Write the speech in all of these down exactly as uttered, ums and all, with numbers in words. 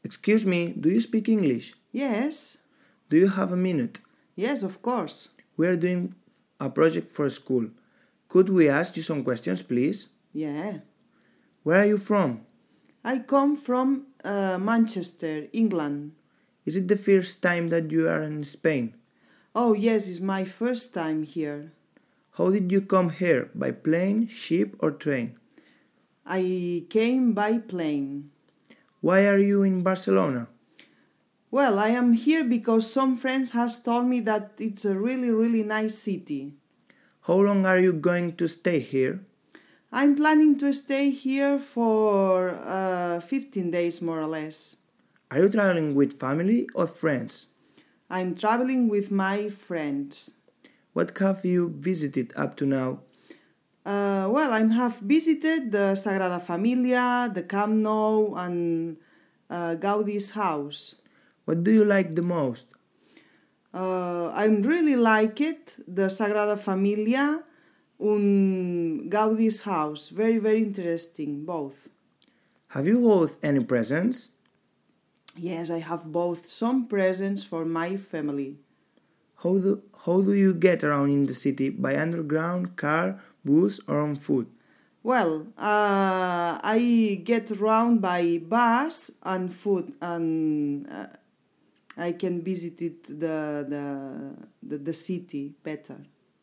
Excuse me, do you speak English? Yes. Do you have a minute? Yes, of course. We are doing a project for school. Could we ask you some questions, please? Yeah. Where are you from? I come from uh, Manchester, England. Is it the first time that you are in Spain? Oh, yes, it's my first time here. How did you come here? By plane, ship, or train? I came by plane. Why are you in Barcelona? Well, I am here because some friends has told me that it's a really, really nice city. How long are you going to stay here? I'm planning to stay here for uh, fifteen days more or less. Are you traveling with family or friends? I'm traveling with my friends. What have you visited up to now? Uh, well, I have visited the Sagrada Familia, the Camp Nou, and uh, Gaudi's house. What do you like the most? Uh, I really like it, the Sagrada Familia and Gaudi's house. Very, very interesting, both. Have you bought any presents? Yes, I have both some presents for my family. How do, how do you get around in the city? By underground, car, bus, or on foot? Well, uh, I get around by bus and foot, and uh, I can visit it, the, the, the, the city better.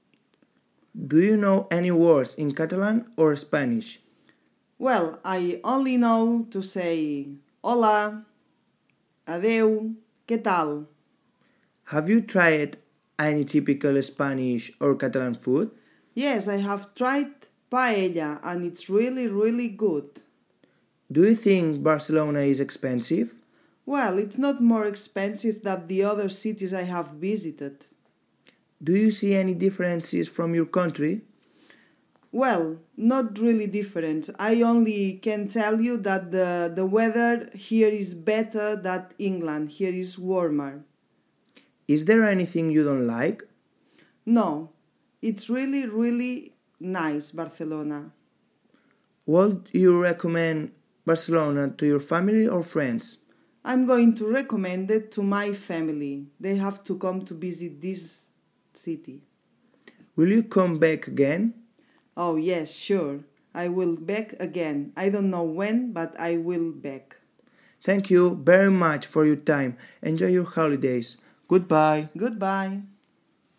Do you know any words in Catalan or Spanish? Well, I only know to say hola, adeu, ¿qué tal? Have you tried any typical Spanish or Catalan food? Yes, I have tried paella and it's really, really good. Do you think Barcelona is expensive? Well, it's not more expensive than the other cities I have visited. Do you see any differences from your country? Well, not really different. I only can tell you that the, the weather here is better than England. Here is warmer. Is there anything you don't like? No, it's really, really nice, Barcelona. Would you recommend Barcelona to your family or friends? I'm going to recommend it to my family. They have to come to visit this city. Will you come back again? Oh, yes, sure. I will back again. I don't know when, but I will back. Thank you very much for your time. Enjoy your holidays. Goodbye. Goodbye.